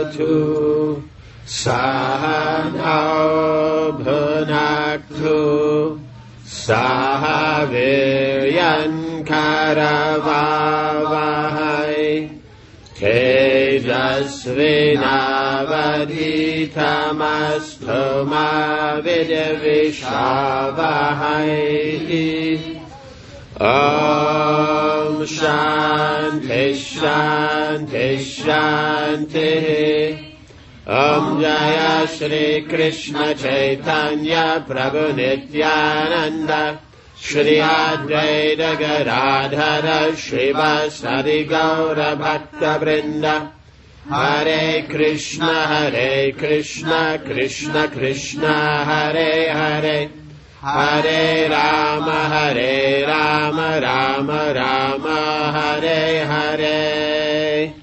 Bhavatu Sahana Bhunaktu Sahaviryan Karavavahai Tejasvinavaditamastu ma Vidyavishavahai. Om Shanti Shanti Shanti. Om Jaya Shri Krishna Chaitanya Prabhu Nityananda Shri Advaita Gadadhara Srivasadi Gaura Bhakta Vrinda. Hare Krishna Krishna Krishna Hare Hare, Hare Rama Rama Rama Hare Hare.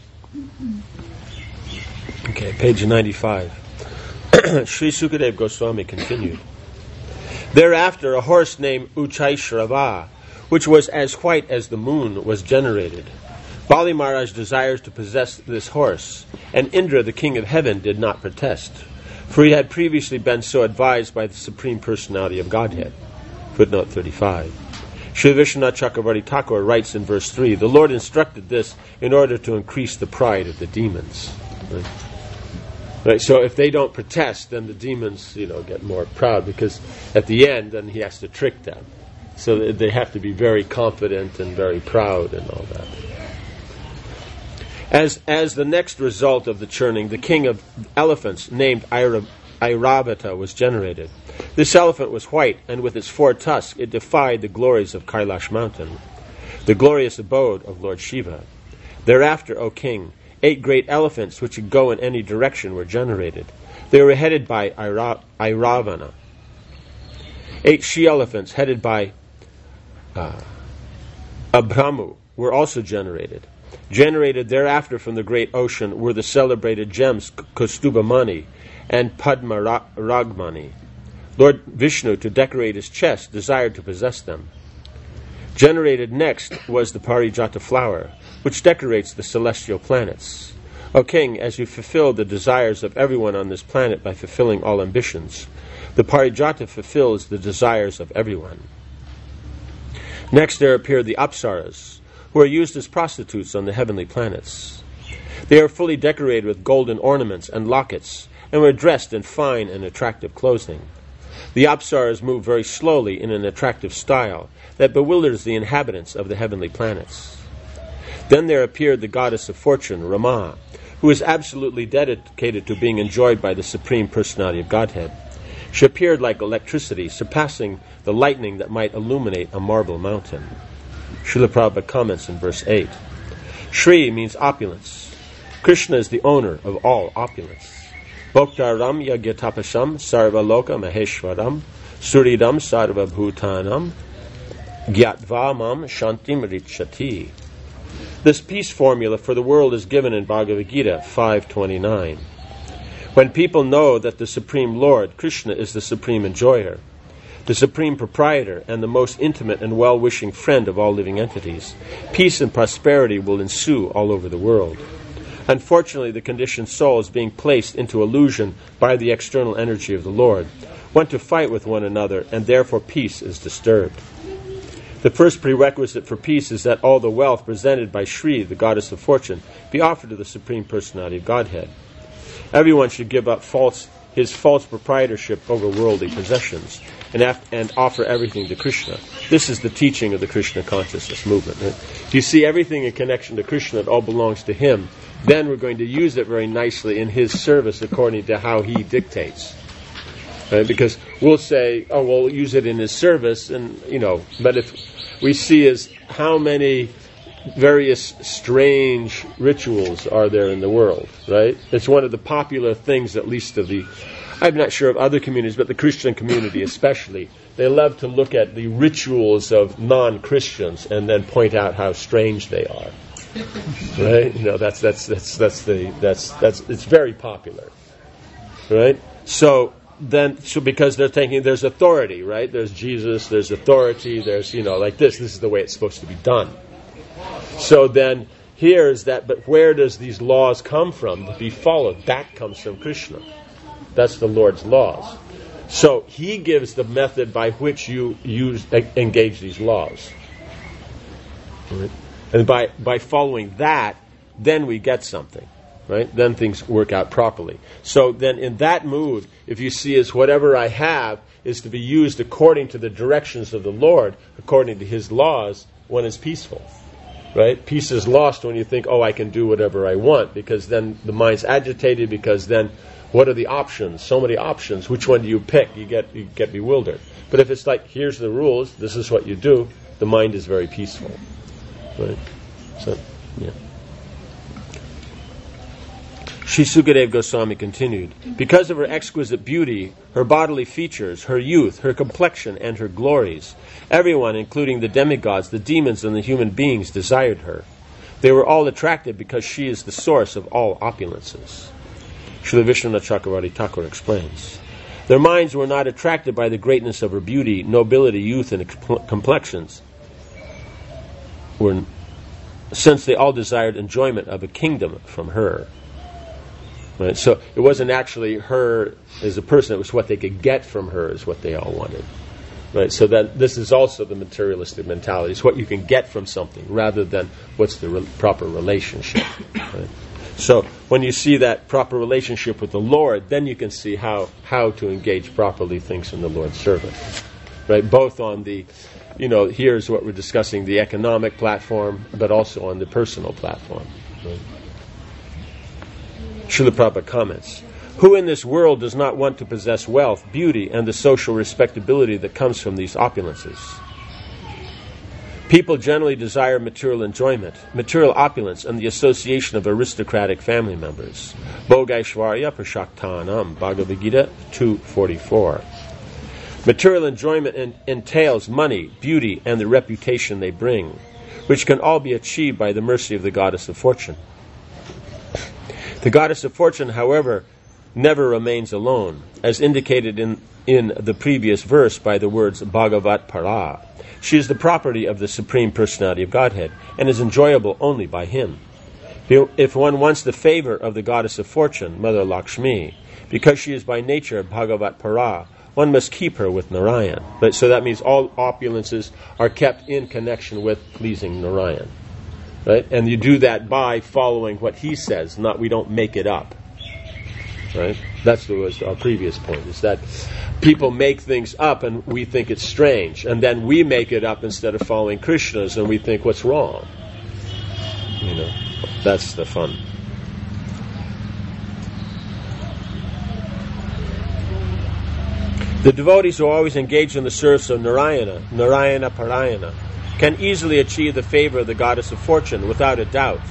Okay, page 95. Sri Sukadev Goswami continued. Thereafter a horse named Uchaishrava, which was as white as the moon, was generated. Bali Maharaj desires to possess this horse, and Indra, the king of heaven, did not protest, for he had previously been so advised by the Supreme Personality of Godhead. Footnote 35. Sri Vishwanath Chakravarti Thakur writes in verse 3, the Lord instructed this in order to increase the pride of the demons. Right, so if they don't protest, then the demons, get more proud, because at the end, then he has to trick them. So they have to be very confident and very proud and all that. As the next result of the churning, the king of elephants, named Airavata, was generated. This elephant was white, and with its 4 tusks, it defied the glories of Kailash mountain, the glorious abode of Lord Shiva. Thereafter, O king, 8 great elephants which could go in any direction were generated. They were headed by Airavana. 8 she-elephants headed by Abhramu were also generated. Generated thereafter from the great ocean were the celebrated gems Kaustubhamani and Padmaragmani. Lord Vishnu, to decorate his chest, desired to possess them. Generated next was the Parijata flower, which decorates the celestial planets. O king, as you fulfill the desires of everyone on this planet by fulfilling all ambitions, the Parijata fulfills the desires of everyone. Next there appear the Apsaras, who are used as prostitutes on the heavenly planets. They are fully decorated with golden ornaments and lockets, and were dressed in fine and attractive clothing. The Apsaras move very slowly in an attractive style that bewilders the inhabitants of the heavenly planets. Then there appeared the goddess of fortune, Rama, who is absolutely dedicated to being enjoyed by the Supreme Personality of Godhead. She appeared like electricity, surpassing the lightning that might illuminate a marble mountain. Srila Prabhupada comments in verse 8. Shri means opulence. Krishna is the owner of all opulence. Bhoktaram yagyatapasham sarva loka maheshwaram suridam sarva bhutanam gyatva mam shantim richati. This peace formula for the world is given in Bhagavad Gita 5.29. When people know that the Supreme Lord, Krishna, is the Supreme Enjoyer, the Supreme Proprietor, and the most intimate and well-wishing friend of all living entities, peace and prosperity will ensue all over the world. Unfortunately, the conditioned souls, being placed into illusion by the external energy of the Lord, want to fight with one another, and therefore peace is disturbed. The first prerequisite for peace is that all the wealth presented by Shri, the goddess of fortune, be offered to the Supreme Personality of Godhead. Everyone should give up his false proprietorship over worldly possessions and offer everything to Krishna. This is the teaching of the Krishna consciousness movement. Right? If you see everything in connection to Krishna, it all belongs to him, then we're going to use it very nicely in his service according to how he dictates. Right? Because we'll say, oh, we'll use it in his service, and but if we see as how many various strange rituals are there in the world, right? It's one of the popular things, at least of the, I'm not sure of other communities, but the Christian community especially. They love to look at the rituals of non-Christians and then point out how strange they are. Right? It's very popular. Right? So because they're thinking there's authority, right? There's Jesus, there's authority, there's, like this is the way it's supposed to be done. So then here is that, but where does these laws come from to be followed? That comes from Krishna. That's the Lord's laws. So he gives the method by which you engage these laws. Right? And by following that, then we get something. Right? Then things work out properly. So then in that mood, if you see as whatever I have is to be used according to the directions of the Lord, according to his laws, one is peaceful. Right? Peace is lost when you think, oh, I can do whatever I want, because then the mind's agitated, because then what are the options? So many options. Which one do you pick? You get bewildered. But if it's like, here's the rules, this is what you do, the mind is very peaceful. Right? So, yeah. Sri Sukadeva Goswami continued, because of her exquisite beauty, her bodily features, her youth, her complexion, and her glories, everyone, including the demigods, the demons, and the human beings, desired her. They were all attracted because she is the source of all opulences. Srila Vishwanath Chakravarti Thakur explains, their minds were not attracted by the greatness of her beauty, nobility, youth, and complexions, since they all desired enjoyment of a kingdom from her. Right? So it wasn't actually her as a person, it was what they could get from her is what they all wanted. Right? So that this is also the materialistic mentality. It's what you can get from something rather than what's the proper relationship. Right? So when you see that proper relationship with the Lord, then you can see how to engage properly things in the Lord's service. Right? Both on the, here's what we're discussing, the economic platform, but also on the personal platform. Right? Srila Prabhupada comments, who in this world does not want to possess wealth, beauty, and the social respectability that comes from these opulences? People generally desire material enjoyment, material opulence, and the association of aristocratic family members. Bhogaishvarya Prashaktanam, Bhagavad Gita 2:44. Material enjoyment entails money, beauty, and the reputation they bring, which can all be achieved by the mercy of the Goddess of Fortune. The Goddess of Fortune, however, never remains alone, as indicated in the previous verse by the words Bhagavat Para. She is the property of the Supreme Personality of Godhead, and is enjoyable only by Him. If one wants the favor of the Goddess of Fortune, Mother Lakshmi, because she is by nature Bhagavat Para, one must keep her with Narayan. So that means all opulences are kept in connection with pleasing Narayan. Right? And you do that by following what he says, we don't make it up. Right? That's was our previous point, is that people make things up and we think it's strange, and then we make it up instead of following Krishna's, and we think what's wrong. That's the fun. The devotees who are always engaged in the service of Narayana Parayana, can easily achieve the favor of the Goddess of Fortune without a doubt.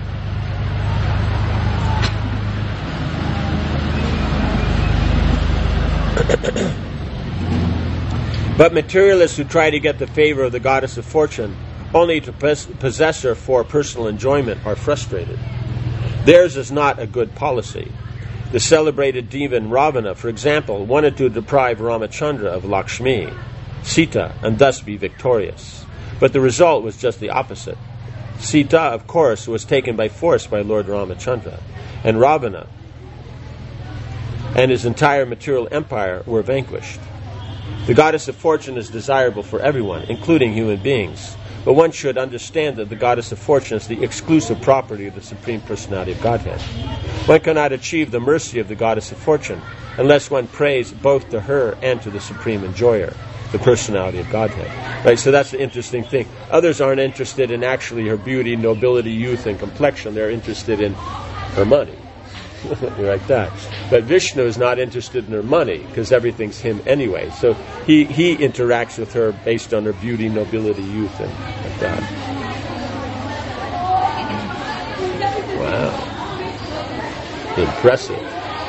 But materialists who try to get the favor of the Goddess of Fortune only to possess her for personal enjoyment are frustrated. Theirs is not a good policy. The celebrated demon Ravana, for example, wanted to deprive Ramachandra of Lakshmi, Sita, and thus be victorious. But the result was just the opposite. Sita, of course, was taken by force by Lord Ramachandra, and Ravana and his entire material empire were vanquished. The Goddess of Fortune is desirable for everyone, including human beings, but one should understand that the Goddess of Fortune is the exclusive property of the Supreme Personality of Godhead. One cannot achieve the mercy of the Goddess of Fortune unless one prays both to her and to the Supreme Enjoyer, the Personality of Godhead. Right? So that's the interesting thing. Others aren't interested in actually her beauty, nobility, youth, and complexion. They're interested in her money. Like that. But Vishnu is not interested in her money, because everything's him anyway. So he interacts with her based on her beauty, nobility, youth, and like that. Wow. Impressive.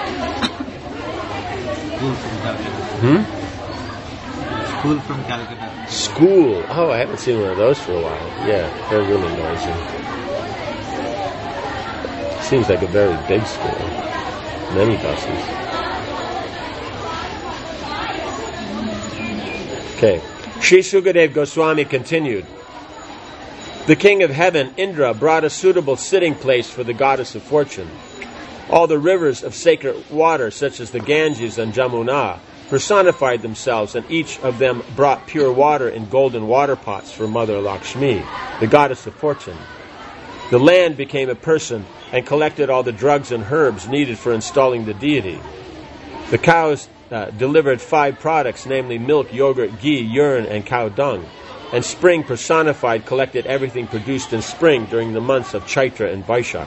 School from Calcutta. School. Oh, I haven't seen one of those for a while. Yeah, they're really noisy. Seems like a very big school. Many buses. Okay. Sri Sukadeva Goswami continued. The king of heaven, Indra, brought a suitable sitting place for the goddess of fortune. All the rivers of sacred water, such as the Ganges and Jamuna, personified themselves, and each of them brought pure water in golden water pots for Mother Lakshmi, the goddess of fortune. The land became a person and collected all the drugs and herbs needed for installing the deity. The cows delivered 5 products, namely milk, yogurt, ghee, urine, and cow dung. And spring personified collected everything produced in spring during the months of Chaitra and Vaishak.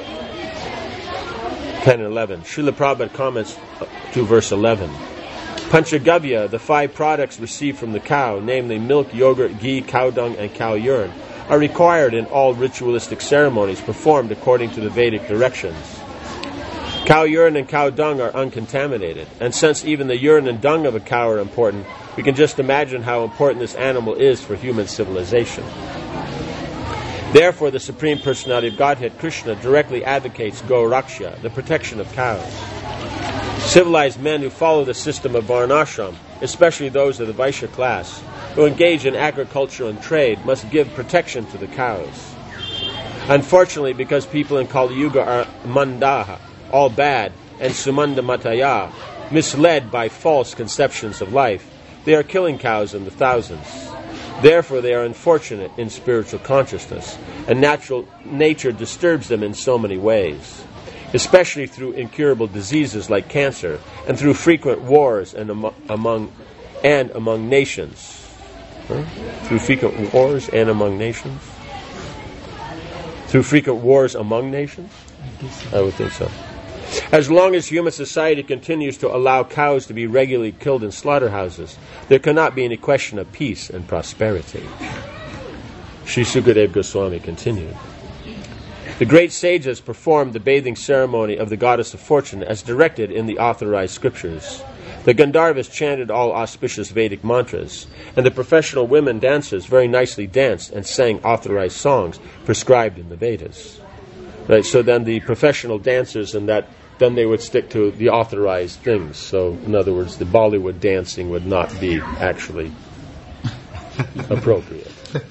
10 and 11. Srila Prabhupada comments to verse 11. Panchagavya, the 5 products received from the cow, namely milk, yogurt, ghee, cow dung, and cow urine, are required in all ritualistic ceremonies performed according to the Vedic directions. Cow urine and cow dung are uncontaminated, and since even the urine and dung of a cow are important, we can just imagine how important this animal is for human civilization. Therefore, the Supreme Personality of Godhead, Krishna, directly advocates Gauraksha, the protection of cows. Civilized men who follow the system of Varnashram, especially those of the Vaishya class, who engage in agriculture and trade, must give protection to the cows. Unfortunately, because people in Kali Yuga are mandaha, all bad, and sumanda mataya, misled by false conceptions of life, they are killing cows in the thousands. Therefore, they are unfortunate in spiritual consciousness, and natural nature disturbs them in so many ways, especially through incurable diseases like cancer, and through frequent wars and among nations. Through frequent wars and among nations? Through frequent wars among nations? I would think so. As long as human society continues to allow cows to be regularly killed in slaughterhouses, there cannot be any question of peace and prosperity. Sri Sukadeva Goswami continued. The great sages performed the bathing ceremony of the goddess of fortune as directed in the authorized scriptures. The Gandharvas chanted all auspicious Vedic mantras, and the professional women dancers very nicely danced and sang authorized songs prescribed in the Vedas. Right, so then the professional dancers and that, then they would stick to the authorized things. So, in other words, the Bollywood dancing would not be actually appropriate.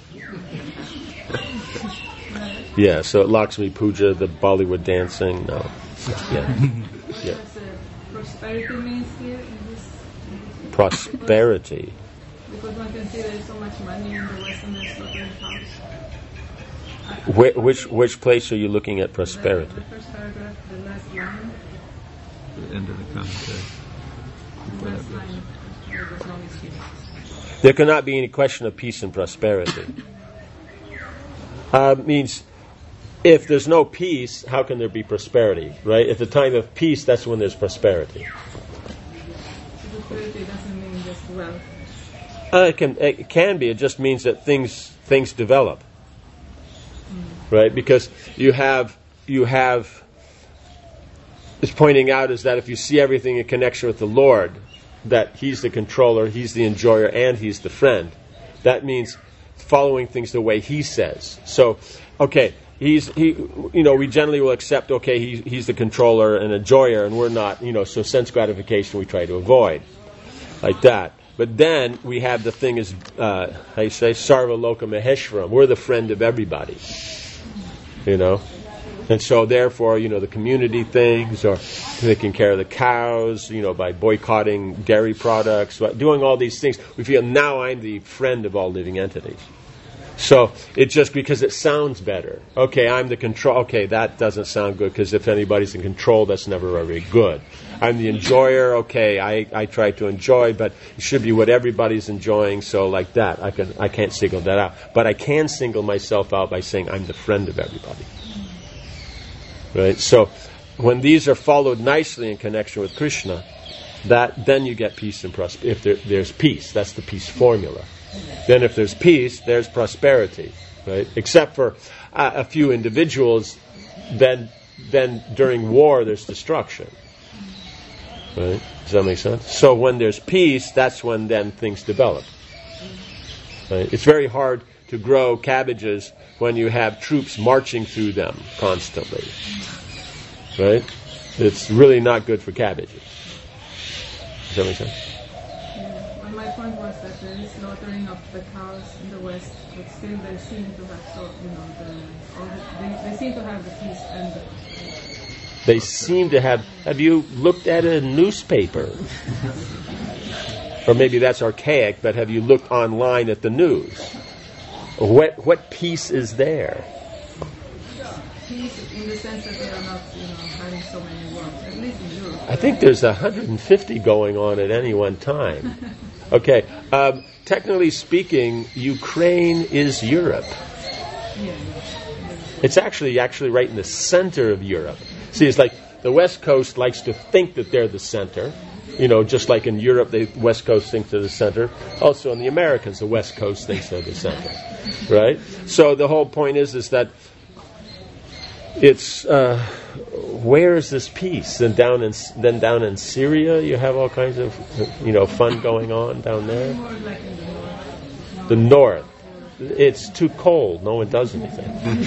Yeah, so at Lakshmi Puja, the Bollywood dancing, no. Yeah. Yeah. Prosperity means here in this? Prosperity. Because one can see there is so much money in the Western Slaughterhouse. Which place are you looking at prosperity? The first paragraph, the last line. The end of the commentary. The last line. There's no issue. There cannot be any question of peace and prosperity. Means if there's no peace, how can there be prosperity? Right? At the time of peace, that's when there's prosperity. Prosperity doesn't mean just wealth. It can be. It just means that things develop. Right? Because you have it's pointing out is that if you see everything in connection with the Lord, that He's the controller, He's the enjoyer, and He's the friend. That means following things the way He says. So, okay, we generally will accept, okay, He's the controller and enjoyer, and we're not, so sense gratification we try to avoid. Like that. But then we have the thing is, how you say, Sarva Loka Maheshwaram. We're the friend of everybody. And so therefore, the community things, or taking care of the cows, by boycotting dairy products, doing all these things, we feel now I'm the friend of all living entities. So it's just because it sounds better. Okay, I'm the control. Okay, that doesn't sound good because if anybody's in control, that's never very good. I'm the enjoyer. Okay, I try to enjoy, but it should be what everybody's enjoying. So like that, I can't single that out. But I can single myself out by saying I'm the friend of everybody. Right? So when these are followed nicely in connection with Krishna, then you get peace and prosperity. If there's peace, that's the peace formula. Then if there's peace, there's prosperity, right? Except for a few individuals, then during war there's destruction, right? Does that make sense? So when there's peace, that's when then things develop. Right? It's very hard to grow cabbages when you have troops marching through them constantly, right? It's really not good for cabbages. Does that make sense? My point point was that there is slaughtering of the cows in the West, but still they seem to have they seem to have the peace and They seem to have. Have you looked at a newspaper? Or maybe that's archaic, but have you looked online at the news? What peace is there? peace in the sense that they are not, having so many wars, at least in Europe. I think there's 150 going on at any one time. Okay. Technically speaking, Ukraine is Europe. Yeah. It's actually right in the center of Europe. See, it's like the West Coast likes to think that they're the center. Just like in Europe, the West Coast thinks they're the center. Also in the Americans, the West Coast thinks they're the center. Right? So the whole point is that it's, where is this peace? And down in Syria, you have all kinds of, fun going on down there. More like in the north. The north. It's too cold. No one does anything.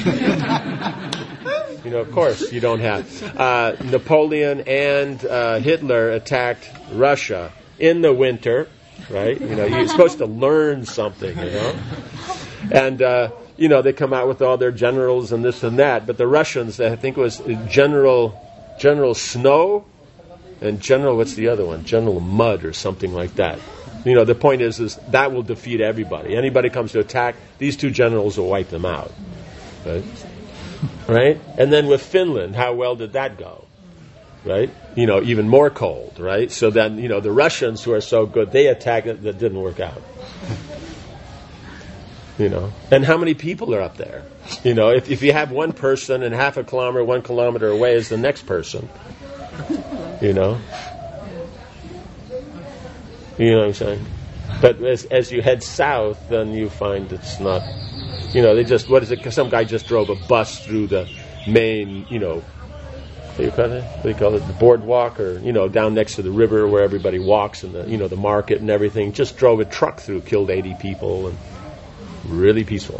Of course, you don't have. Napoleon and Hitler attacked Russia in the winter, right? You're supposed to learn something, And, they come out with all their generals and this and that. But the Russians, I think it was General Snow and what's the other one? General Mud or something like that. The point is that will defeat everybody. Anybody comes to attack, these two generals will wipe them out. Right? And then with Finland, how well did that go? Right? Even more cold, right? So then, the Russians who are so good, they attack it, that didn't work out. And how many people are up there? If you have one person and 1 kilometer away is the next person. You know what I'm saying? But as you head south, then you find it's not. They just, what is it? Some guy just drove a bus through the main, what do you call it? The boardwalk, or down next to the river where everybody walks, and the market and everything. Just drove a truck through, killed 80 people, and really peaceful.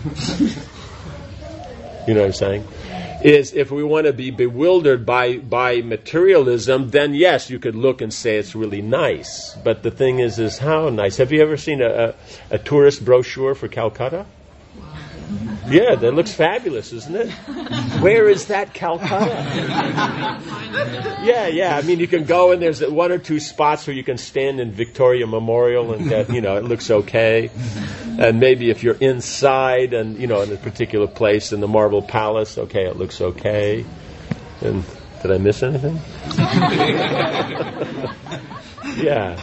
You know what I'm saying? Is if we want to be bewildered by materialism, then yes, you could look and say it's really nice. But the thing is how nice? Have you ever seen a tourist brochure for Calcutta? Yeah, that looks fabulous, isn't it? Where is that Calcutta? Yeah. I mean, you can go and there's 1 or 2 spots where you can stand in Victoria Memorial and get, it looks okay. And maybe if you're inside and, in a particular place in the Marble Palace, okay, it looks okay. And did I miss anything? Yeah,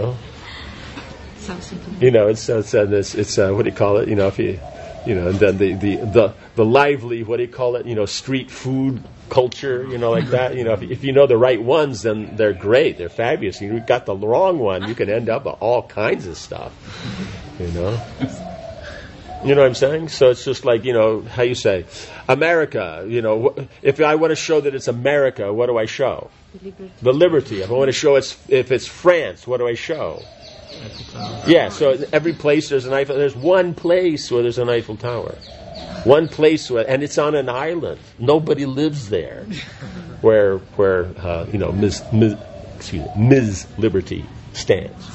It's what do you call it? If you... and then the lively, what do you call it? Street food culture, like that. If you know the right ones, then they're great. They're fabulous. You got the wrong one, you can end up with all kinds of stuff. You know what I'm saying? So it's just like, how you say, America. If I want to show that it's America, what do I show? The liberty. If I want to show if it's France, what do I show? Yeah, so in every place there's an Eiffel. There's one place where there's an Eiffel Tower. One place and it's on an island. Nobody lives there. Where Ms. Liberty stands.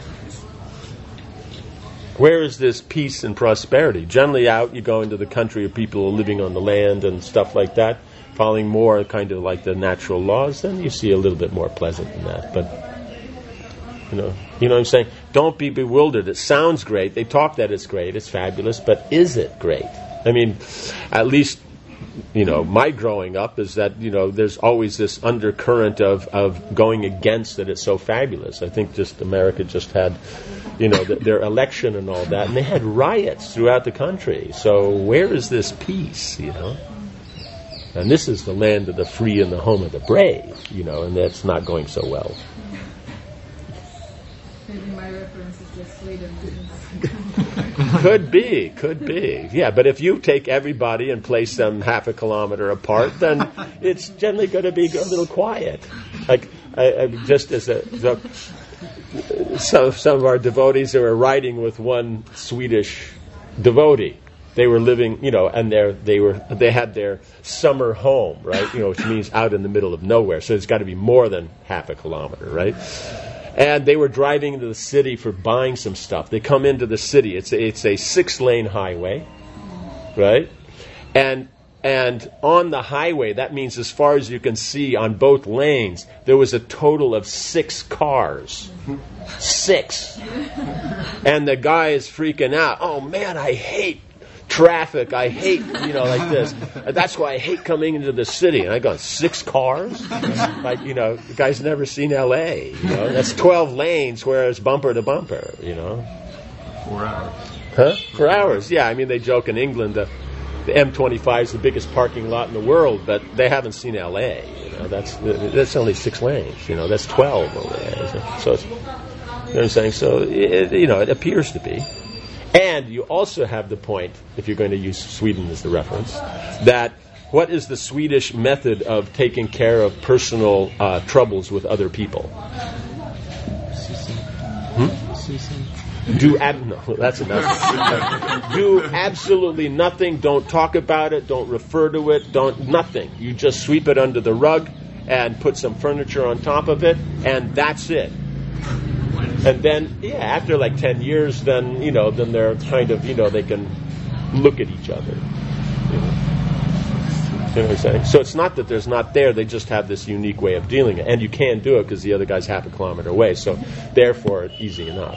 Where is this peace and prosperity? Generally out, you go into the country of people who are living on the land and stuff like that, following more kind of like the natural laws, then you see a little bit more pleasant than that. But you know what I'm saying? Don't be bewildered. It sounds great. They talk that it's great. It's fabulous. But is it great? I mean, at least, my growing up is that, there's always this undercurrent of going against that it's so fabulous. I think America just had, their election and all that. And they had riots throughout the country. So where is this peace, And this is the land of the free and the home of the brave, and that's not going so well. Maybe my reference is just Sweden. Could be. Yeah, but if you take everybody and place them 1/2 kilometer apart, then it's generally going to be a little quiet. Like, I just as some of our devotees who were riding with one Swedish devotee. They were living, and they had their summer home, right? Which means out in the middle of nowhere. So it's got to be more than 1/2 kilometer, right? And they were driving into the city for buying some stuff. They come into the city. It's a 6-lane highway, right? And on the highway, that means as far as you can see on both lanes, there was a total of 6 cars. 6. And the guy is freaking out. Oh man, I hate traffic. I hate, like this. That's why I hate coming into the city. And I go, 6 cars? Like, the guy's never seen L.A. That's 12 lanes where it's bumper to bumper, 4 hours. Huh? For hours, yeah. I mean, they joke in England that the M25 is the biggest parking lot in the world, but they haven't seen L.A. That's only 6 lanes. That's 12 over there. So it's, what I'm saying? So it appears to be. And you also have the point, if you're going to use Sweden as the reference, that what is the Swedish method of taking care of personal troubles with other people? No, that's enough. Do absolutely nothing. Don't talk about it. Don't refer to it. Nothing. You just sweep it under the rug and put some furniture on top of it, and that's it. And then, after like 10 years, then they're kind of, they can look at each other. You know what I'm saying? So it's not that there's not there, they just have this unique way of dealing it. And you can't do it because the other guy's half a kilometer away, so therefore it's easy enough.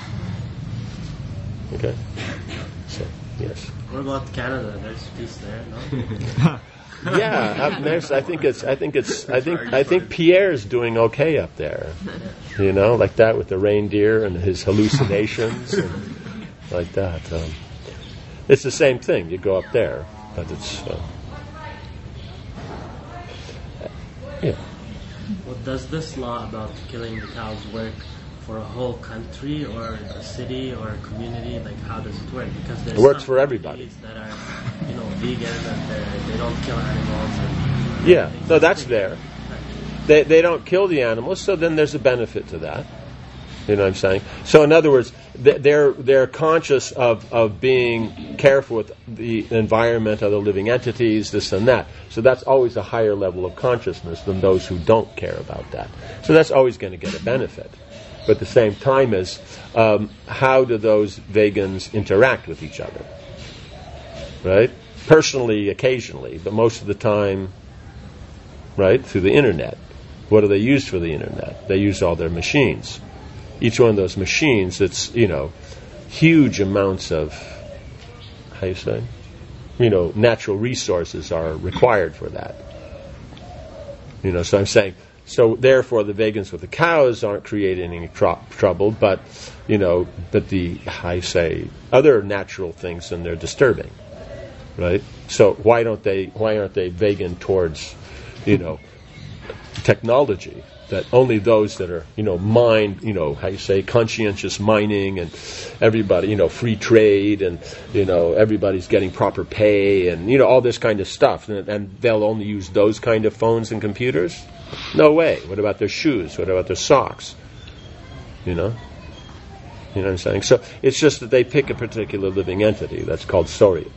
Okay? So, yes. What about Canada? There's peace there, no? Yeah, up next, I think Pierre's doing okay up there. Like that with the reindeer and his hallucinations and like that. It's the same thing. You go up there, but it's yeah. Well, does this law about killing the cows work for a whole country or a city or a community? Like, how does it work? Because there's it works for everybody. That are, vegan and they don't kill animals. And, yeah, no, that's there. They don't kill the animals, so then there's a benefit to that. You know what I'm saying? So in other words, they're conscious of being careful with the environment, other living entities, this and that. So that's always a higher level of consciousness than those who don't care about that. So that's always going to get a benefit. But at the same time is, how do those vegans interact with each other? Right? Personally, occasionally, but most of the time, right, through the internet. What do they use for the internet? They use all their machines. Each one of those machines, it's, huge amounts of, how you say? Natural resources are required for that. So I'm saying, so therefore the vegans with the cows aren't creating any trouble, but, but the, I say, other natural things, and they're disturbing. Right? So why aren't they vegan towards, technology? That only those that are, mind, how you say, conscientious mining, and everybody, free trade, and, everybody's getting proper pay, and, all this kind of stuff. And they'll only use those kind of phones and computers? No way. What about their shoes? What about their socks? You know what I'm saying? So it's just that they pick a particular living entity. That's called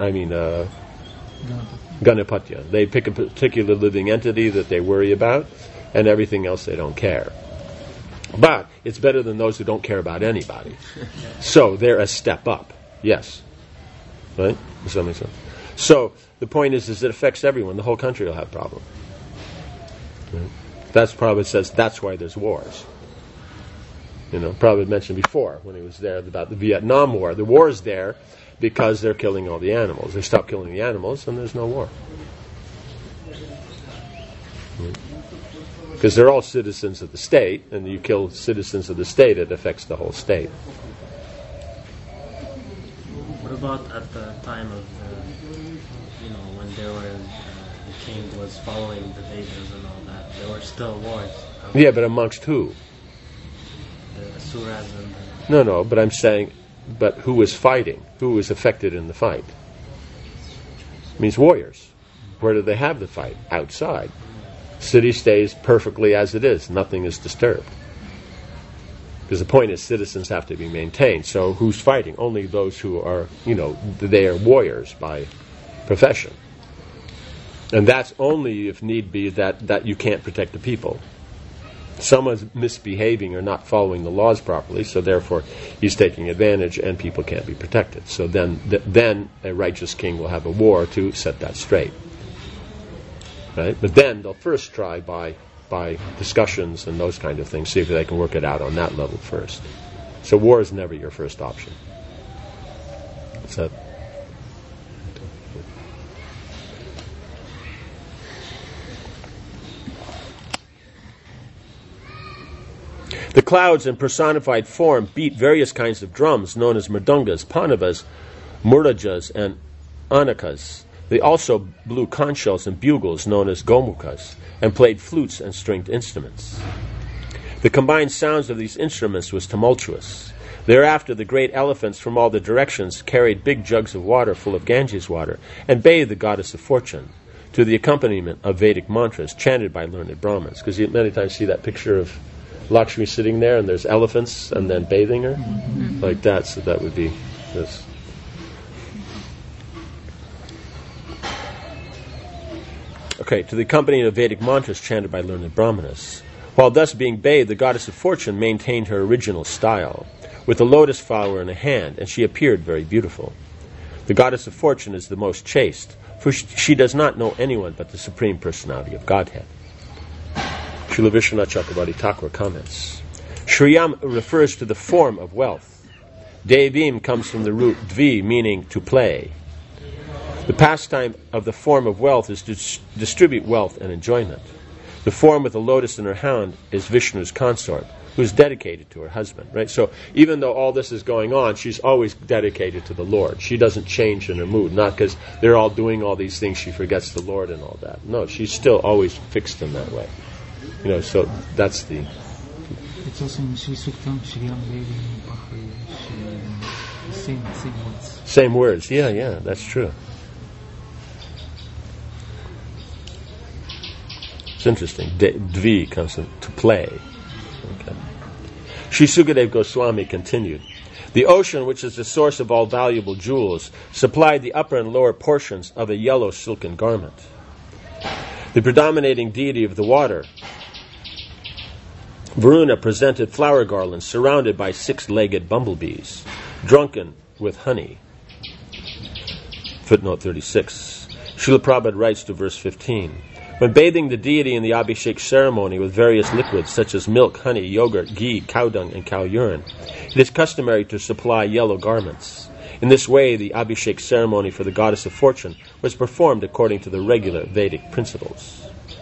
Ganapatya. They pick a particular living entity that they worry about, and everything else they don't care. But it's better than those who don't care about anybody. So they're a step up. Yes. Right? Does that make sense? So the point is it affects everyone. The whole country will have a problem. Right? That's Prabhupada says that's why there's wars. Prabhupada mentioned before when he was there about the Vietnam War. The war is there because they're killing all the animals. They stop killing the animals, and there's no war. Because they're all citizens of the state, and you kill citizens of the state, it affects the whole state. What about at the time of, when there were, the king was following the Vedas and all that, there were still wars? Yeah, but amongst who? The Asuras and No, but I'm saying, but who was fighting? Who was affected in the fight? It means warriors. Where do they have the fight? Outside. City stays perfectly as it is. Nothing is disturbed. Because the point is citizens have to be maintained. So who's fighting? Only those who are, they are warriors by profession. And that's only if need be that you can't protect the people. Someone's misbehaving or not following the laws properly, so therefore he's taking advantage and people can't be protected. So then a righteous king will have a war to set that straight. Right? But then they'll first try by discussions and those kind of things, see if they can work it out on that level first. So war is never your first option. So the clouds in personified form beat various kinds of drums known as mridungas, panavas, murajas, and anakas. They also blew conch shells and bugles known as gomukas, and played flutes and stringed instruments. The combined sounds of these instruments was tumultuous. Thereafter the great elephants from all the directions carried big jugs of water full of Ganges water, and bathed the goddess of fortune, to the accompaniment of Vedic mantras chanted by learned Brahmins. Because you many times see that picture of Lakshmi sitting there, and there's elephants, and then bathing her, like that. So that would be this. Okay, to the accompaniment of Vedic mantras chanted by learned Brahmanas. While thus being bathed, the goddess of fortune maintained her original style, with a lotus flower in a hand, and she appeared very beautiful. The goddess of fortune is the most chaste, for she does not know anyone but the Supreme Personality of Godhead. Srila Vishwanath Chakravarti Thakur comments, Shriyam refers to the form of wealth. Devim comes from the root dvi, meaning to play. The pastime of the form of wealth is to distribute wealth and enjoyment. The form with the lotus in her hand is Vishnu's consort, who is dedicated to her husband. Right? So even though all this is going on, she's always dedicated to the Lord. She doesn't change in her mood, not because they're all doing all these things, she forgets the Lord and all that. No, she's still always fixed in that way. So that's the... It's also in Sri Suktam, Shriyam Devi, same words. Same words, yeah, that's true. It's interesting. Dvi comes to play. Okay. Sri Sukadev Goswami continued, the ocean, which is the source of all valuable jewels, supplied the upper and lower portions of a yellow silken garment. The predominating deity of the water, Varuna, presented flower garlands surrounded by 6-legged bumblebees, drunken with honey. Footnote 36. Srila Prabhupada writes to verse 15, when bathing the deity in the Abhishek ceremony with various liquids such as milk, honey, yogurt, ghee, cow dung, and cow urine, it is customary to supply yellow garments. In this way, the Abhishek ceremony for the goddess of fortune was performed according to the regular Vedic principles.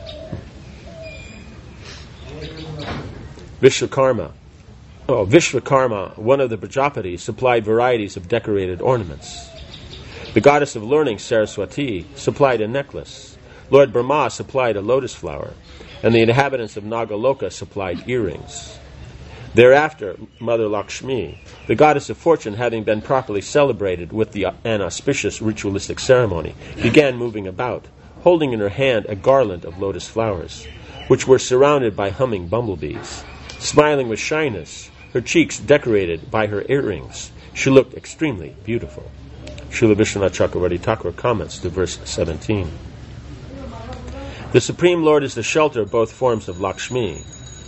Vishwakarma, one of the Prajapatis, supplied varieties of decorated ornaments. The goddess of learning, Saraswati, supplied a necklace. Lord Brahma supplied a lotus flower, and the inhabitants of Nagaloka supplied earrings. Thereafter, Mother Lakshmi, the goddess of fortune, having been properly celebrated with an auspicious ritualistic ceremony, began moving about, holding in her hand a garland of lotus flowers, which were surrounded by humming bumblebees. Smiling with shyness, her cheeks decorated by her earrings, she looked extremely beautiful. Srila Vishwanath Chakravarti Thakur comments to verse 17. The Supreme Lord is the shelter of both forms of Lakshmi.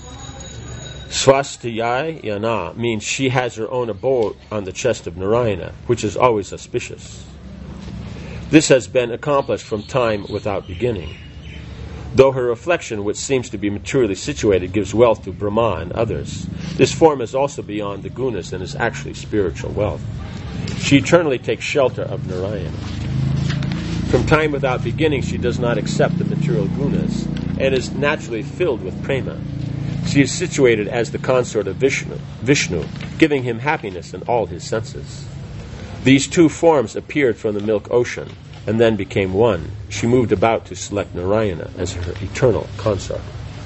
Swastiyai Yana means she has her own abode on the chest of Narayana, which is always auspicious. This has been accomplished from time without beginning. Though her reflection, which seems to be materially situated, gives wealth to Brahma and others, this form is also beyond the gunas and is actually spiritual wealth. She eternally takes shelter of Narayana. From time without beginning, she does not accept the material gunas and is naturally filled with prema. She is situated as the consort of Vishnu, giving him happiness in all his senses. These two forms appeared from the milk ocean and then became one. She moved about to select Narayana as her eternal consort.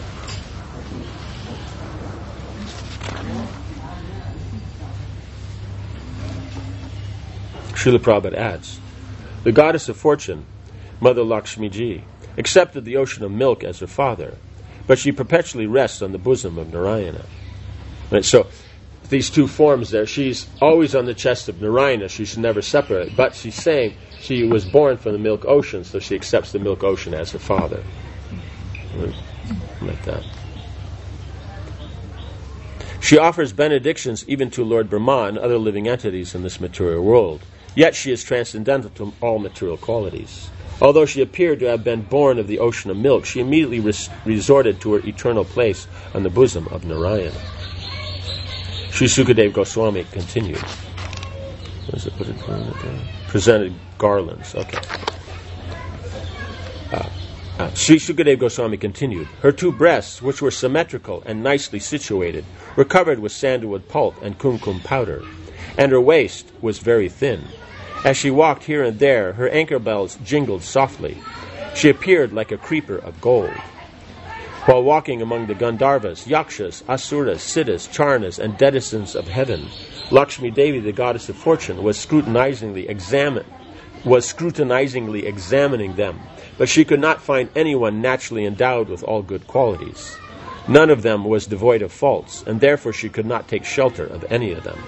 Srila Prabhupada adds, the goddess of fortune, Mother Lakshmiji, accepted the ocean of milk as her father, but she perpetually rests on the bosom of Narayana. Right, so these two forms there, she's always on the chest of Narayana, she's never separate, but she's saying she was born from the milk ocean, so she accepts the milk ocean as her father. Like that. She offers benedictions even to Lord Brahma and other living entities in this material world. Yet she is transcendental to all material qualities. Although she appeared to have been born of the ocean of milk, she immediately resorted to her eternal place on the bosom of Narayana. Sri Sukadeva Goswami continued. What is it? Put it there. Presented garlands. Okay. Sri Sukadeva Goswami continued. Her two breasts, which were symmetrical and nicely situated, were covered with sandalwood pulp and kumkum powder, and her waist was very thin. As she walked here and there, her ankle bells jingled softly. She appeared like a creeper of gold. While walking among the Gandharvas, Yakshas, Asuras, Siddhas, Charnas, and denizens of heaven, Lakshmi Devi, the goddess of fortune, was scrutinizingly examining them, but she could not find anyone naturally endowed with all good qualities. None of them was devoid of faults, and therefore she could not take shelter of any of them.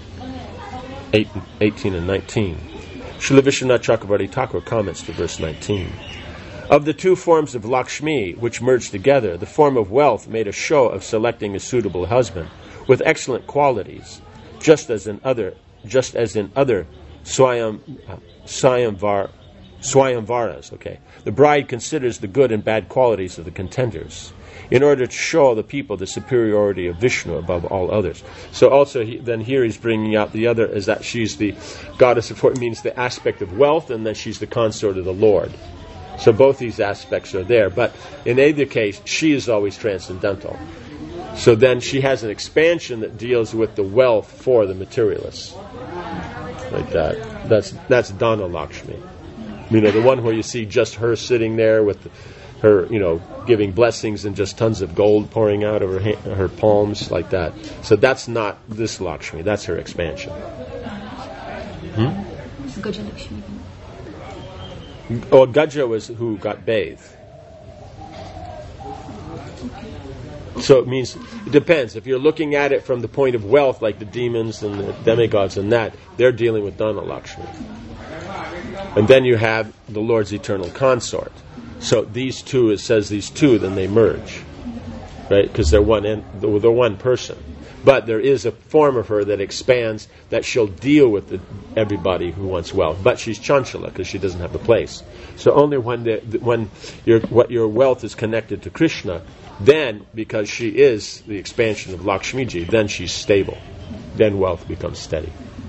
18 and 19. Srila Vishwanath Chakravarti Thakur comments to verse 19. Of the two forms of Lakshmi which merged together, the form of wealth made a show of selecting a suitable husband with excellent qualities, just as in other Swayamvaras. Okay, the bride considers the good and bad qualities of the contenders in order to show the people the superiority of Vishnu above all others. So also then here he's bringing out the other, is that she's the goddess of fortune, means the aspect of wealth, and then she's the consort of the Lord. So both these aspects are there, but in either case, she is always transcendental. So then she has an expansion that deals with the wealth for the materialists, like that. That's Dana Lakshmi. The one where you see just her sitting there with her, giving blessings and just tons of gold pouring out of her palms, like that. So that's not this Lakshmi. That's her expansion. Gaja Lakshmi. Oh, Gaja was who got bathed. So it means, it depends. If you're looking at it from the point of wealth, like the demons and the demigods and that, they're dealing with Dana Lakshmi. And then you have the Lord's eternal consort. So these two, it says these two, then they merge, right? Because they're one person. But there is a form of her that expands, that she'll deal with everybody who wants wealth. But she's chanchala because she doesn't have a place. So only when your wealth is connected to Krishna, then because she is the expansion of Lakshmiji, then she's stable. Then wealth becomes steady.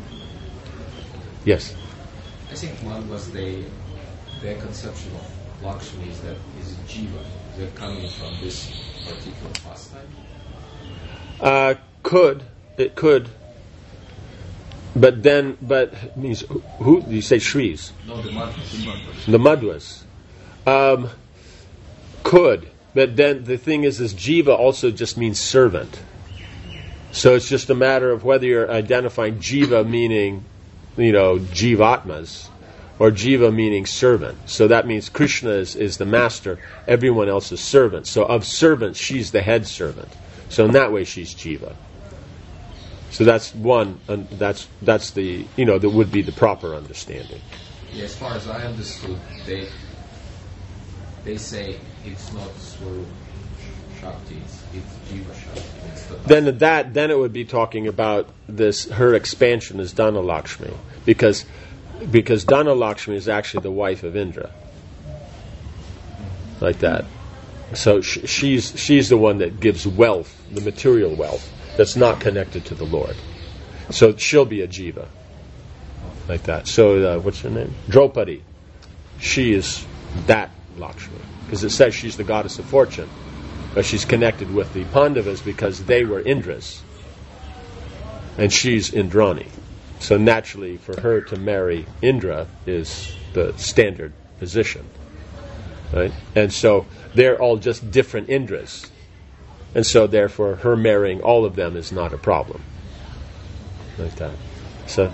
Yes. I think one was their conception of Lakshmi is jiva. Is that coming from this particular pastime? It could, but means who? You say Shris? No, the Madhwas. The Madhwas. Could, but then the thing is jiva also just means servant. So it's just a matter of whether you're identifying jiva meaning, jivatmas, or jiva meaning servant. So that means Krishna is the master, everyone else is servant. So of servants, she's the head servant. So in that way, she's jiva. So that's one, and that's the, that would be the proper understanding. Yeah, as far as I understood, they say it's not Swarup Shakti, it's Jiva Shakti. Then it would be talking about her expansion as Dana Lakshmi, because Dana Lakshmi is actually the wife of Indra, like that. So she's the one that gives wealth, the material wealth, that's not connected to the Lord. So she'll be a jiva, like that. So what's her name? Draupadi. She is that Lakshmi, because it says she's the goddess of fortune, but she's connected with the Pandavas because they were Indras, and she's Indrani. So naturally, for her to marry Indra is the standard position, right? And so they're all just different Indras. And so therefore her marrying all of them is not a problem. Like that. So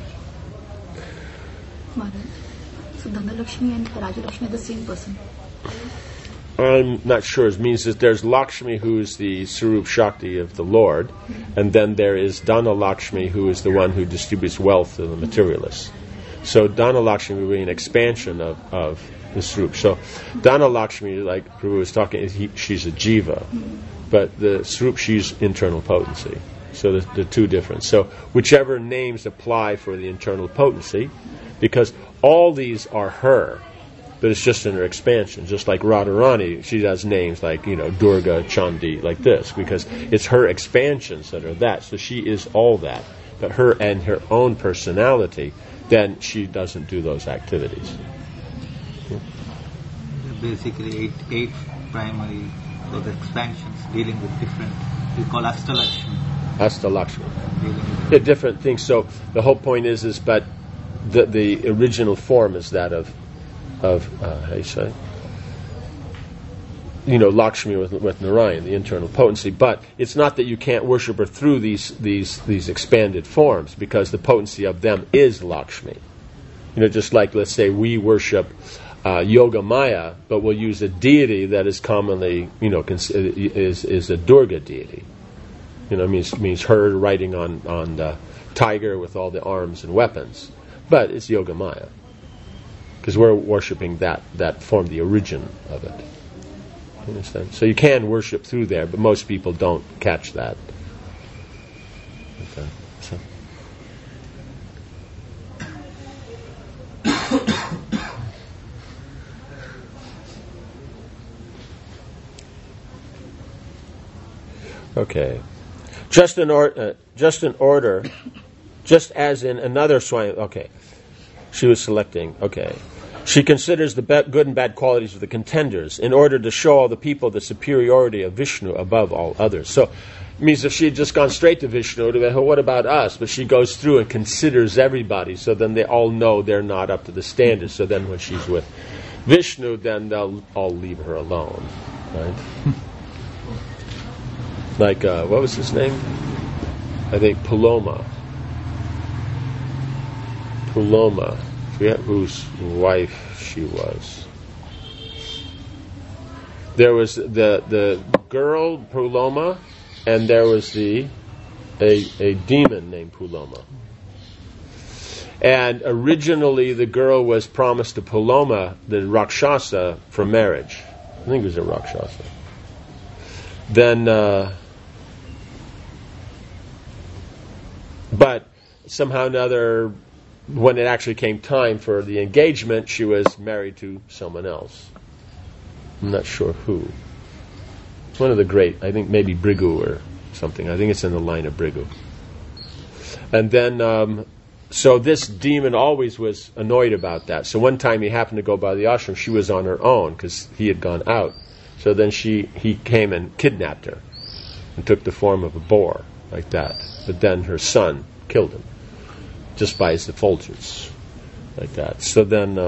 Dana Lakshmi and Raja Lakshmi are the same person? I'm not sure. It means that there's Lakshmi, who is the Sarup Shakti of the Lord, and then there is Dana Lakshmi, who is the one who distributes wealth to the materialists. So Dana Lakshmi will be an expansion of the Sarup. So Dana Lakshmi, like Prabhu was talking, she's a jiva. but the Swarup, she's internal potency. So the two different. So whichever names apply for the internal potency, because all these are her, but it's just in her expansion. Just like Radharani, she has names like, Durga, Chandi, like this, because it's her expansions that are that. So she is all that. But her and her own personality, then she doesn't do those activities. Basically, eight primary, those expansions dealing with different, we call Astalakshmi. Astalakshmi. Yeah, different things. So the whole point is but the original form is that of how you say? Lakshmi with Narayan, the internal potency. But it's not that you can't worship her through these expanded forms, because the potency of them is Lakshmi. Just like, let's say, we worship Yoga Maya, but we'll use a deity that is commonly, is a Durga deity. Means her riding on the tiger with all the arms and weapons. But it's Yoga Maya, because we're worshipping that form, the origin of it. You understand? So you can worship through there, but most people don't catch that. Okay. So. Okay. Just as in another Swami. Okay. She was selecting. Okay. She considers the good and bad qualities of the contenders in order to show all the people the superiority of Vishnu above all others. So, it means if she had just gone straight to Vishnu, what about us? But she goes through and considers everybody, so then they all know they're not up to the standard. So then when she's with Vishnu, then they'll all leave her alone. Right? Like, what was his name? I think Puloma. I forget whose wife she was. There was the girl Puloma, and there was a demon named Puloma. And originally the girl was promised to Puloma, the Rakshasa, for marriage. I think it was a Rakshasa. Then, but somehow or another, when it actually came time for the engagement, she was married to someone else. I'm not sure who. One of the great, I think maybe Brigu or something. I think it's in the line of Brigu. And then, so this demon always was annoyed about that. So one time he happened to go by the ashram. She was on her own because he had gone out. So then he came and kidnapped her and took the form of a boar, like that. But then her son killed him, just by his effulgence, like that. So then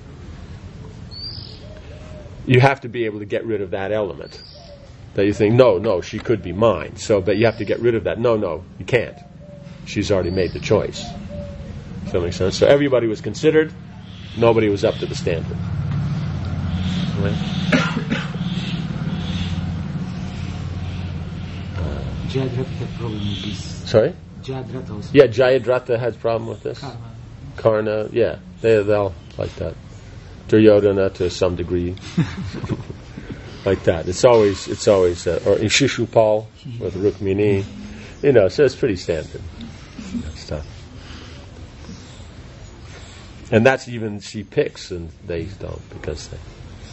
you have to be able to get rid of that element. That you think, no, she could be mine. So, but you have to get rid of that. No, you can't. She's already made the choice. Does that make sense? So everybody was considered. Nobody was up to the standard. Right? Jayadratha had problem with this. Sorry? Jayadratha also. Yeah, Jayadratha has problem with this. Karna, yeah, they'll like that. Duryodhana to some degree, like that. It's always or Shishupal with Rukmini, so it's pretty standard stuff. And that's even she picks, and they don't because they.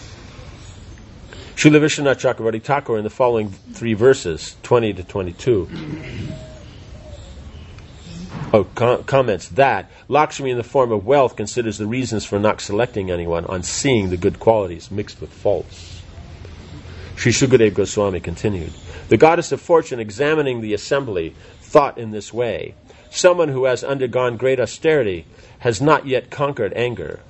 Srila Vishwanath Chakravarti Thakur in the following 3 verses, 20 to 22. Comments that Lakshmi in the form of wealth considers the reasons for not selecting anyone on seeing the good qualities mixed with faults. Sri Sukadeva Goswami continued, the goddess of fortune examining the assembly thought in this way, someone who has undergone great austerity has not yet conquered anger.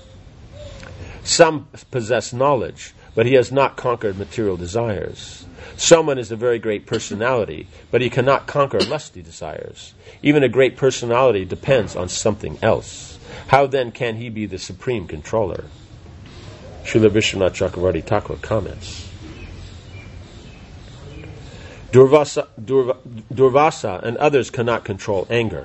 Some possess knowledge, but he has not conquered material desires. Someone is a very great personality, but he cannot conquer lusty desires. Even a great personality depends on something else. How then can he be the supreme controller? Srila Vishwanath Chakravarti Thakur comments. Durvasa and others cannot control anger.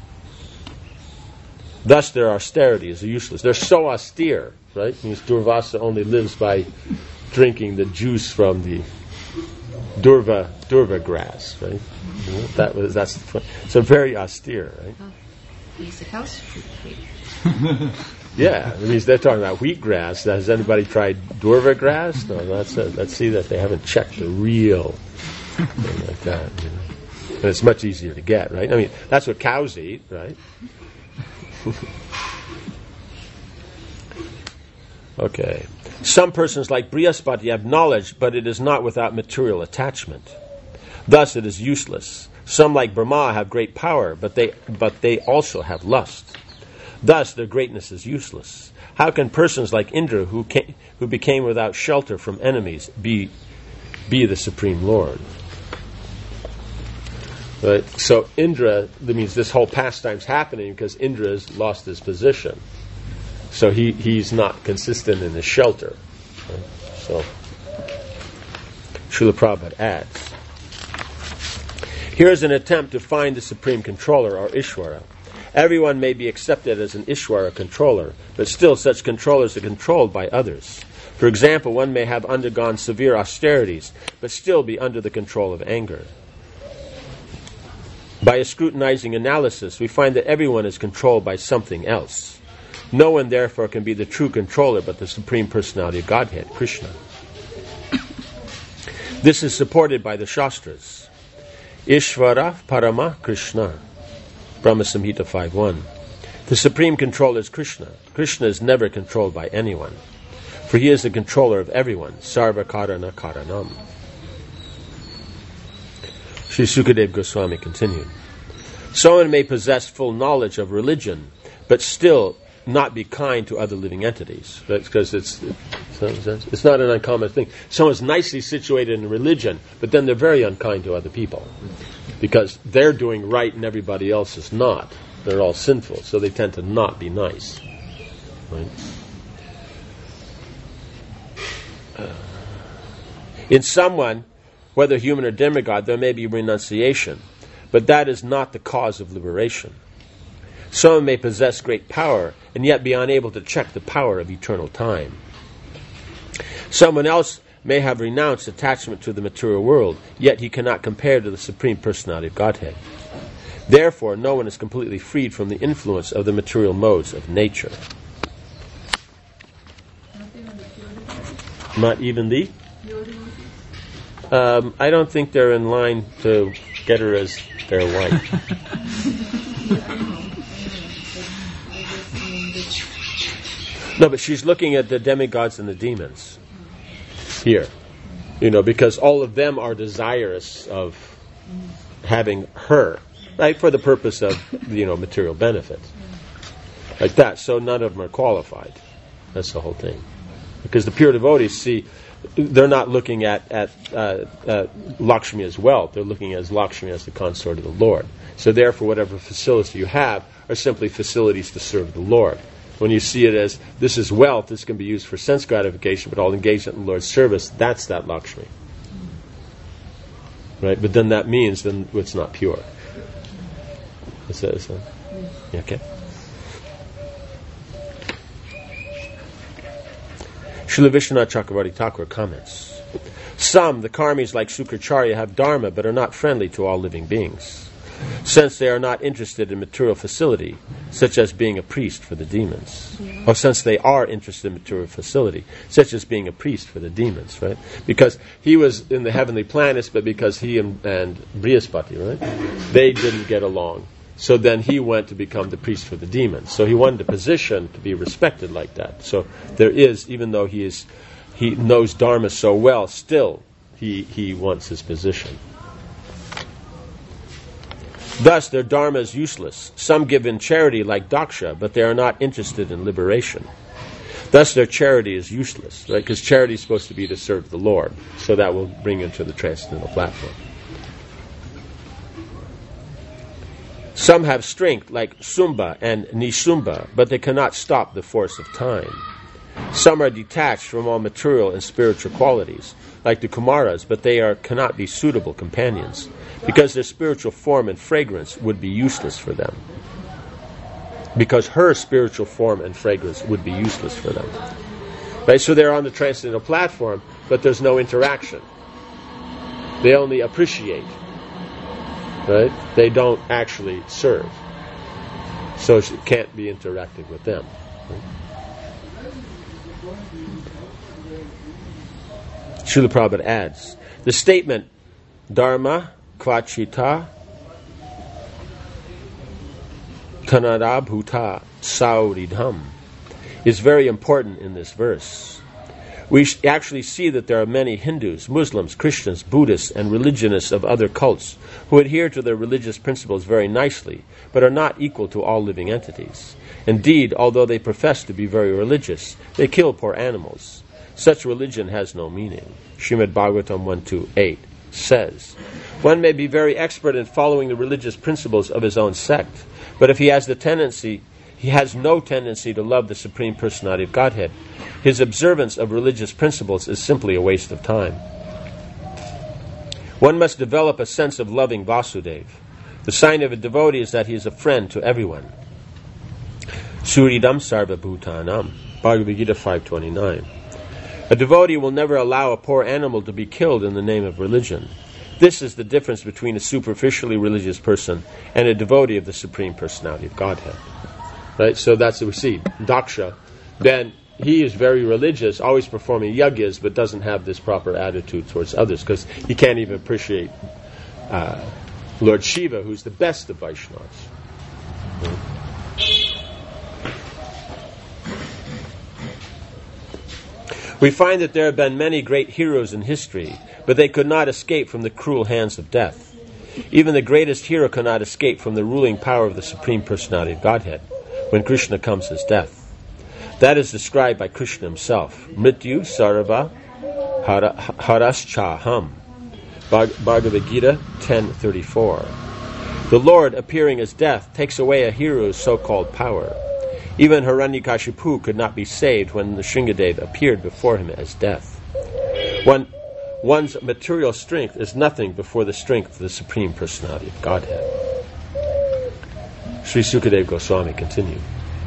Thus their austerities are useless. They're so austere, right? It means Durvasa only lives by drinking the juice from the Durva grass, right? That's so very austere, right? Is the house fruit? Yeah, it means they're talking about wheatgrass. Has anybody tried Durva grass? No, let's see that they haven't checked the real thing like that. You know? And it's much easier to get, right? I mean, that's what cows eat, right? Okay. Some persons like Brihaspati have knowledge, but it is not without material attachment. Thus, it is useless. Some like Brahma have great power, but they also have lust. Thus, their greatness is useless. How can persons like Indra, who became without shelter from enemies, be the Supreme Lord? Right? So Indra, that means this whole pastime's happening because Indra's lost his position. So he's not consistent in his shelter. Right? So Srila Prabhupada adds, here is an attempt to find the Supreme Controller, or Ishvara. Everyone may be accepted as an Ishvara controller, but still such controllers are controlled by others. For example, one may have undergone severe austerities, but still be under the control of anger. By a scrutinizing analysis, we find that everyone is controlled by something else. No one, therefore, can be the true controller but the Supreme Personality of Godhead, Krishna. This is supported by the Shastras. Ishvara Parama Krishna, Brahma Samhita 5.1. The Supreme Controller is Krishna. Krishna is never controlled by anyone, for he is the controller of everyone, Sarva Karana Karanam. Sri Sukadev Goswami continued. Someone may possess full knowledge of religion, but still not be kind to other living entities. Right? Because it's not an uncommon thing. Someone's nicely situated in religion, but then they're very unkind to other people. Because they're doing right and everybody else is not. They're all sinful, so they tend to not be nice. Right? In someone, whether human or demigod, there may be renunciation, but that is not the cause of liberation. Someone may possess great power and yet be unable to check the power of eternal time. Someone else may have renounced attachment to the material world, yet he cannot compare to the Supreme Personality of Godhead. Therefore, no one is completely freed from the influence of the material modes of nature. Not even the? I don't think they're in line to get her as their wife. No, but she's looking at the demigods and the demons here. Because all of them are desirous of having her, right, for the purpose of, material benefits. Like that. So none of them are qualified. That's the whole thing. Because the pure devotees see, they're not looking at Lakshmi as wealth. They're looking at Lakshmi as the consort of the Lord. So therefore, whatever facilities you have are simply facilities to serve the Lord. When you see it as, this is wealth, this can be used for sense gratification, but all engagement in the Lord's service, that's that Lakshmi. Right? But then that means then it's not pure. Okay? Srila Vishwanath Chakravarti Thakur comments, some, the karmis like Sukracharya, have dharma but are not friendly to all living beings, since they are not interested in material facility, such as being a priest for the demons. Or since they are interested in material facility, such as being a priest for the demons, right? Because he was in the heavenly planets, but because he and Brihaspati, right, they didn't get along. So then he went to become the priest for the demons. So he wanted a position to be respected like that. So there is, even though he knows Dharma so well, still he wants his position. Thus, their dharma is useless. Some give in charity like Daksha, but they are not interested in liberation. Thus, their charity is useless, right? Because charity is supposed to be to serve the Lord. So that will bring you to the transcendental platform. Some have strength like Sumba and Nisumba, but they cannot stop the force of time. Some are detached from all material and spiritual qualities, like the Kumaras, but they cannot be suitable companions, because their spiritual form and fragrance would be useless for them. Because her spiritual form and fragrance would be useless for them. Right? So they're on the transcendental platform, but there's no interaction. They only appreciate. Right? They don't actually serve. So she can't be interacting with them. Right? Srila Prabhupada adds, the statement Dharma Kvachita Kanadabhuta Sauridham is very important in this verse. We actually see that there are many Hindus, Muslims, Christians, Buddhists, and religionists of other cults who adhere to their religious principles very nicely, but are not equal to all living entities. Indeed, although they profess to be very religious, they kill poor animals. Such religion has no meaning. Srimad Bhagavatam 128 says, one may be very expert in following the religious principles of his own sect, but if he has no tendency to love the Supreme Personality of Godhead, his observance of religious principles is simply a waste of time. One must develop a sense of loving Vasudeva. The sign of a devotee is that he is a friend to everyone. Suridam Sarva Bhutanam, Bhagavad Gita 5:29. A devotee will never allow a poor animal to be killed in the name of religion. This is the difference between a superficially religious person and a devotee of the Supreme Personality of Godhead. Right? So that's what we see. Daksha, then he is very religious, always performing yagyas, but doesn't have this proper attitude towards others, because he can't even appreciate Lord Shiva, who's the best of Vaishnavas. Right? We find that there have been many great heroes in history, but they could not escape from the cruel hands of death. Even the greatest hero cannot escape from the ruling power of the Supreme Personality of Godhead when Krishna comes as death. That is described by Krishna himself. Mrityu sarva haraschaham. Bhagavad Gita 10:34. The Lord, appearing as death, takes away a hero's so-called power. Even Hiranyakashipu could not be saved when the Shringadeva appeared before him as death. One's material strength is nothing before the strength of the Supreme Personality of Godhead. Sri Sukadeva Goswami continued.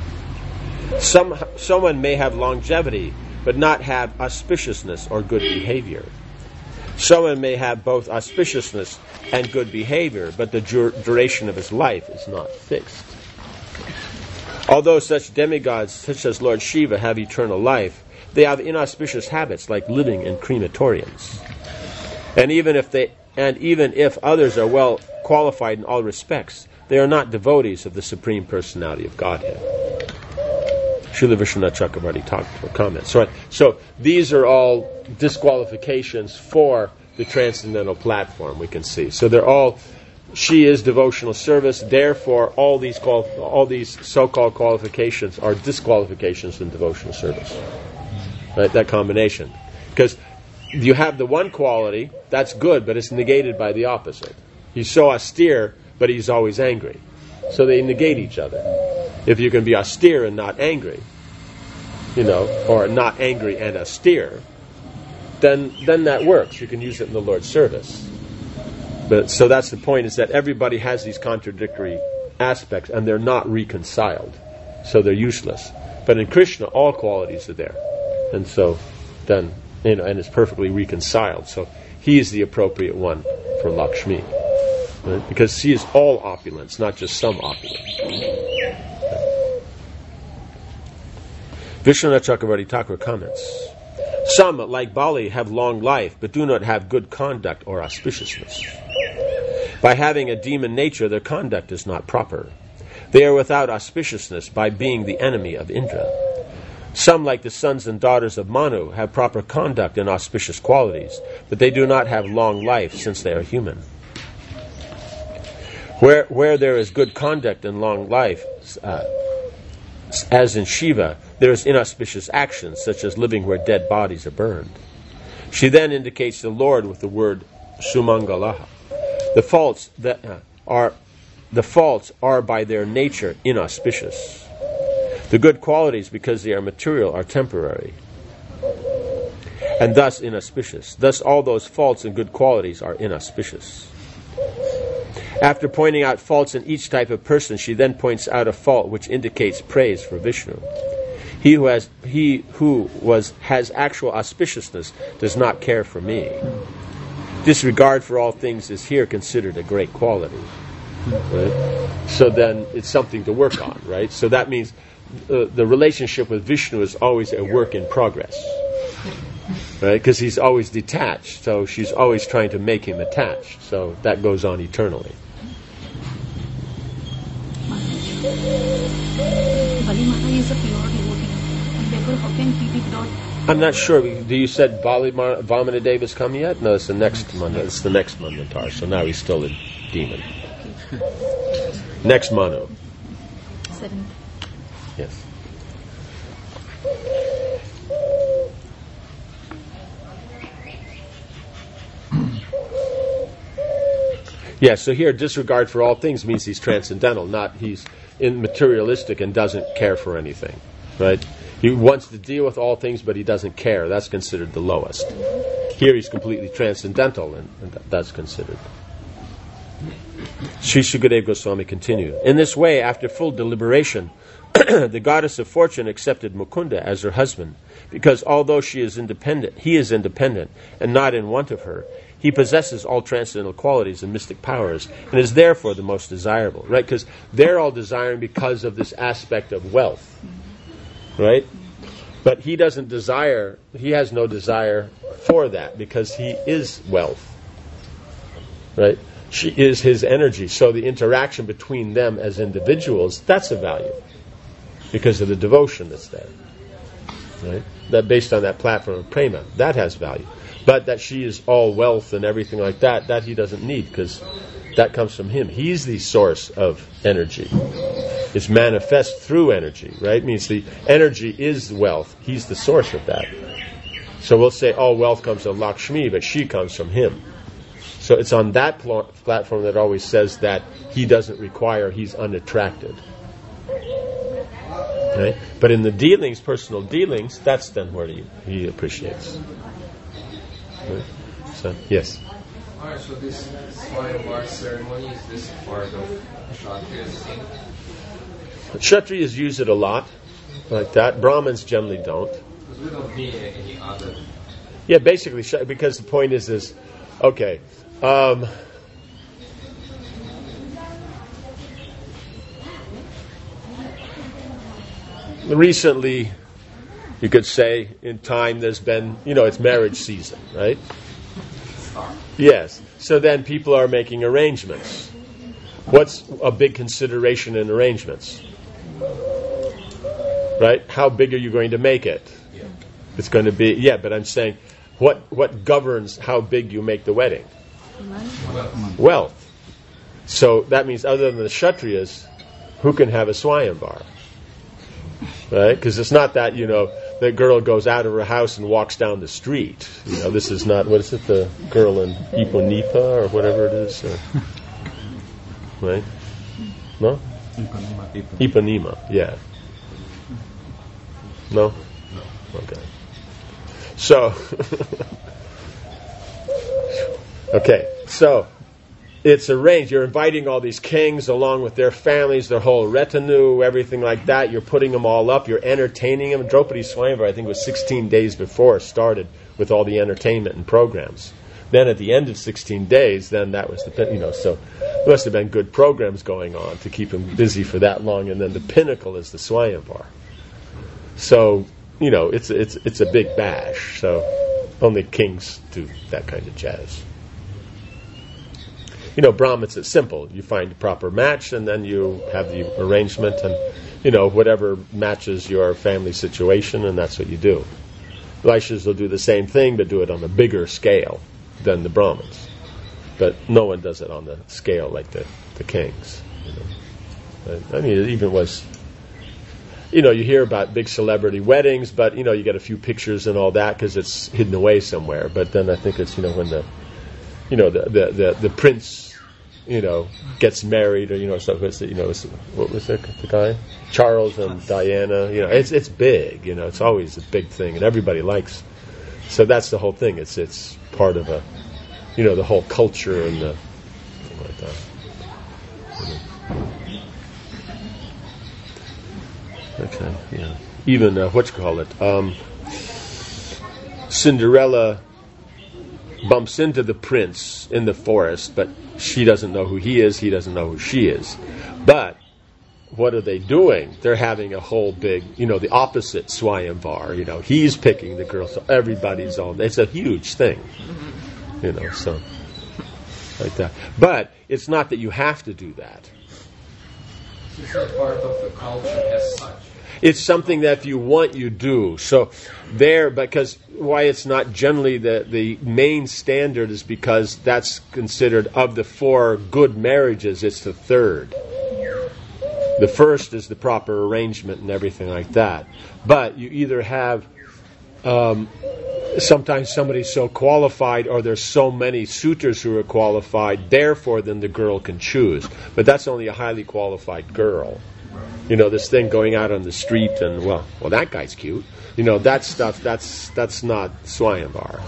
Someone may have longevity, but not have auspiciousness or good behavior. Someone may have both auspiciousness and good behavior, but the duration of his life is not fixed. Although such demigods, such as Lord Shiva, have eternal life, they have inauspicious habits like living in crematoriums. And even if others are well qualified in all respects, they are not devotees of the Supreme Personality of Godhead. Srila Vishwanath Chakravarti talked for comments. So these are all disqualifications for the Transcendental Platform, we can see. So they're all, she is devotional service, therefore all these so-called qualifications are disqualifications in devotional service. Right, that combination. Because you have the one quality, that's good, but it's negated by the opposite. He's so austere, but he's always angry. So they negate each other. If you can be austere and not angry, or not angry and austere, then that works. You can use it in the Lord's service. But so that's the point, is that everybody has these contradictory aspects and they're not reconciled. So they're useless. But in Krishna, all qualities are there. And so then, and it's perfectly reconciled. So he is the appropriate one for Lakshmi. Right? Because she is all opulence, not just some opulence. Vishwanath Chakravarti Thakur comments, some, like Bali, have long life, but do not have good conduct or auspiciousness. By having a demon nature, their conduct is not proper. They are without auspiciousness by being the enemy of Indra. Some, like the sons and daughters of Manu, have proper conduct and auspicious qualities, but they do not have long life since they are human. Where there is good conduct and long life, as in Shiva, there is inauspicious actions, such as living where dead bodies are burned. She then indicates the Lord with the word Sumangalaha. The faults are by their nature inauspicious. The good qualities, because they are material, are temporary, and thus inauspicious. Thus all those faults and good qualities are inauspicious. After pointing out faults in each type of person, she then points out a fault which indicates praise for Vishnu. He who has actual auspiciousness does not care for me. disregard for all things is here considered a great quality. Right? So then it's something to work on, right? So that means the relationship with Vishnu is always a work in progress, right? Because he's always detached, so she's always trying to make him attached. So that goes on eternally. Bali Mata is a pure devotee, and therefore how can he be without? I'm not sure. Do you said Bali Vamanadev has come yet? No, it's the next Manu. It's the next Manvantar. So now he's still a demon. Next Manu. 7th. Yes. Yeah, so here, disregard for all things means he's transcendental, not he's materialistic and doesn't care for anything, right? He wants to deal with all things, but he doesn't care. That's considered the lowest. Here he's completely transcendental, and that's considered. Sri Sukadeva Goswami continued. In this way, after full deliberation, the goddess of fortune accepted Mukunda as her husband, because although he is independent and not in want of her, he possesses all transcendental qualities and mystic powers, and is therefore the most desirable, right? Because they're all desiring because of this aspect of wealth, right? But he doesn't desire, he has no desire for that, because he is wealth, right? She is his energy, so the interaction between them as individuals, that's a value, because of the devotion that's there, right? That based on that platform of prema, that has value. But that she is all wealth and everything like that, that he doesn't need, because that comes from him. He's the source of energy. It's manifest through energy, right? It means the energy is wealth. He's the source of that. So we'll say all wealth comes from Lakshmi, but she comes from him. So it's on that platform that always says that he doesn't require, he's unattracted. Right? But in the dealings, personal dealings, that's then where he appreciates. Right? So, yes. Alright, so this Swayamvar ceremony, is this part of Kshatriya's thing? Kshatriyas use it a lot, like that. Brahmins generally don't. Because we don't need any other. Yeah, basically, because the point is okay. Recently, you could say, in time, there's been, it's marriage season, right? Yes. So then people are making arrangements. What's a big consideration in arrangements? Right? How big are you going to make it? Yeah. It's going to be, but I'm saying, what governs how big you make the wedding? Wealth. So that means other than the Kshatriyas, who can have a Swayamvar? Right? Because it's not that, the girl goes out of her house and walks down the street. This is not, what is it, the girl in Iponipa or whatever it is? Right? No? Ipanema, yeah. No? Okay. So, so it's arranged. You're inviting all these kings along with their families, their whole retinue, everything like that. You're putting them all up. You're entertaining them. Draupadi Swayamvar, I think it was 16 days before, started with all the entertainment and programs. Then at the end of 16 days, then that was the, so there must have been good programs going on to keep them busy for that long. And then the pinnacle is the Swayamvar. So, it's a big bash. So only kings do that kind of jazz. Brahmins, it's simple. You find a proper match, and then you have the arrangement, and, whatever matches your family situation, and that's what you do. Vaishyas will do the same thing, but do it on a bigger scale than the Brahmins. But no one does it on the scale like the kings. I mean, it even was, you hear about big celebrity weddings, but, you get a few pictures and all that because it's hidden away somewhere. But then I think it's, when the prince, gets married, or so it's, what was the guy? Charles and Diana, it's big, it's always a big thing, and everybody likes. So that's the whole thing. It's part of the whole culture and the thing like that. Okay, yeah. Even Cinderella bumps into the prince in the forest, but she doesn't know who he is, he doesn't know who she is. But what are they doing? They're having a whole big, the opposite Swayamvar. He's picking the girl, so everybody's on. It's a huge thing, so like that. But it's not that you have to do that. It's not part of the culture as such. It's something that if you want, you do. So because why it's not generally the main standard is because that's considered, of the 4 good marriages, it's the third. The first is the proper arrangement and everything like that. But you either have sometimes somebody's so qualified, or there's so many suitors who are qualified, therefore then the girl can choose. But that's only a highly qualified girl. This thing going out on the street and, well, that guy's cute. That stuff, that's not Swayamvar.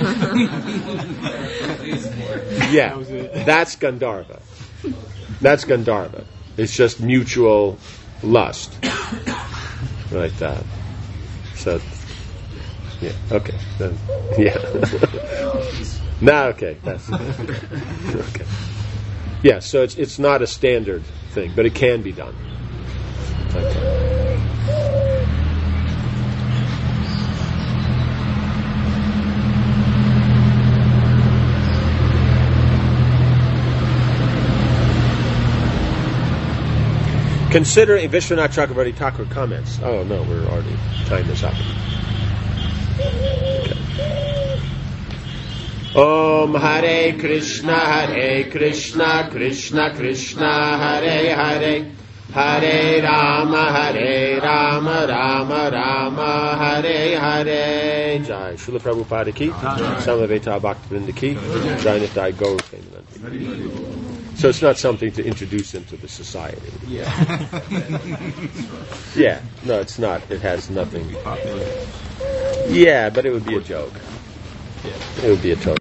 Yeah, that's Gandharva. That's Gandharva. It's just mutual lust. Like that. So, yeah, okay. Then, yeah. No, okay. That's okay. Yeah, so it's not a standard thing, but it can be done. Okay. Considering Vishwanath Chakravarti Thakur comments. Oh no, we're already, time is up. Okay. Om Hare Krishna, Krishna Krishna, Hare Hare, Hare Rama, Rama Rama, Hare Hare. Jai Srila Prabhupada ki, Samaveta Bhaktivinoda ki, Jai Nitai Gaur Premanandi. So it's not something to introduce into the society. Yeah. Yeah, no, it's not. It has nothing. Yeah, but it would be a joke. It would be a joke.